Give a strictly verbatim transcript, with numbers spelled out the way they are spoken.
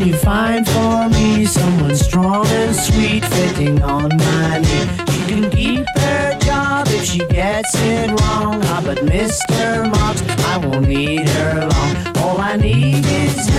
you find for me someone strong and sweet fitting on my knee? She can keep her job if she gets it wrong. Ah, but Mister Marks, I won't need her long. All I need is